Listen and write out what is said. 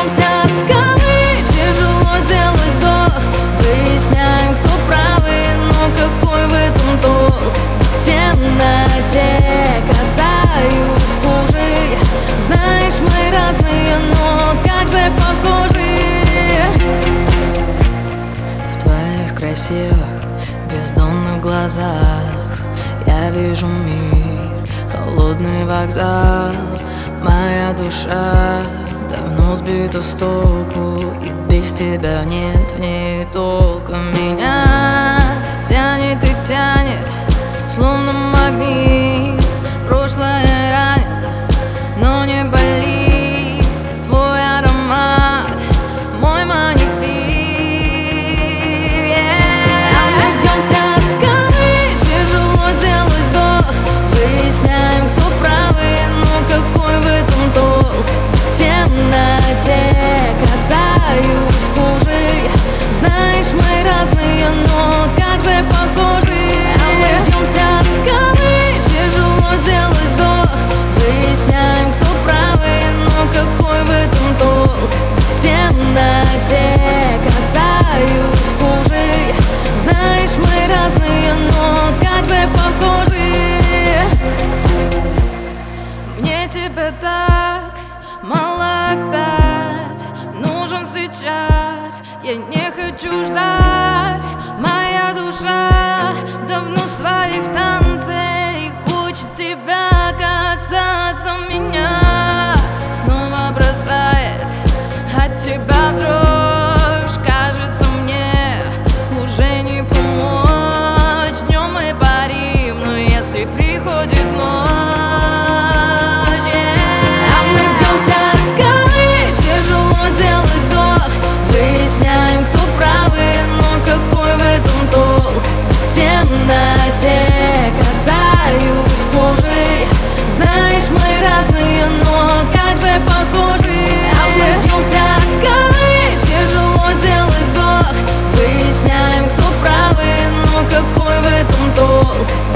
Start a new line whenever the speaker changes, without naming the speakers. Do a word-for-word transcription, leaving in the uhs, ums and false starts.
бьемся о скалы, тяжело сделать вдох. Выясняем, кто правый, но какой в этом толк? В темноте касаюсь кожи. Знаешь, мы разные, но как же похожи. В твоих красивых бездонных глазах я вижу мир, холодный вокзал. Моя душа давно сбита с толку, и без тебя нет в ней толка. Меня тянет и тянет, словно магнит. Прошлое ранит, но не болит. Твой аромат, мой манифест. А мы бьемся о скалы, тяжело сделать вдох. Выясняем, кто правый, но какой в этом толк? В темноте касаюсь кожи. Знаешь, мы разные, но как же похожи. А мы бьемся о скалы, тяжело сделать вдох. Выясняем, кто правый, но какой в этом толк? В темноте касаюсь кожи. Знаешь, мы разные, но как же похожи. Мне тебя так мало опять, нужен сейчас. Я не хочу ждать. Моя душа давно с твоей в танце и хочет тебя касаться. Меня снова бросает от тебя в дрожь. Кажется, мне уже не помочь. Днем мы парим, но если приходит ночь, а мы бьемся о скалы, тяжело сделать вдох. Выясняем, кто правый, но какой в этом толк? В темноте касаюсь кожи. Знаешь, мы разные, но как же похожи. А мы бьемся о скалы, тяжело сделать вдох. Выясняем, кто правый, но какой в этом толк?